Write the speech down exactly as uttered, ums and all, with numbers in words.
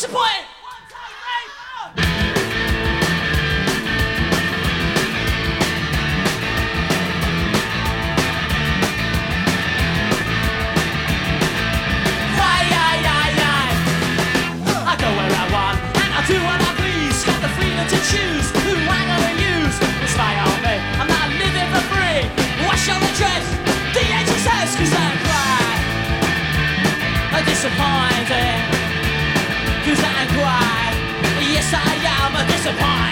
disappointed. Do what I please, got the freedom to choose who I'm gonna use. Inspire me, I'm not living for free. Wash all the dress, D H S S, cause I'm quite I'm disappointed. Cause I'm quite, yes I am a disappointed.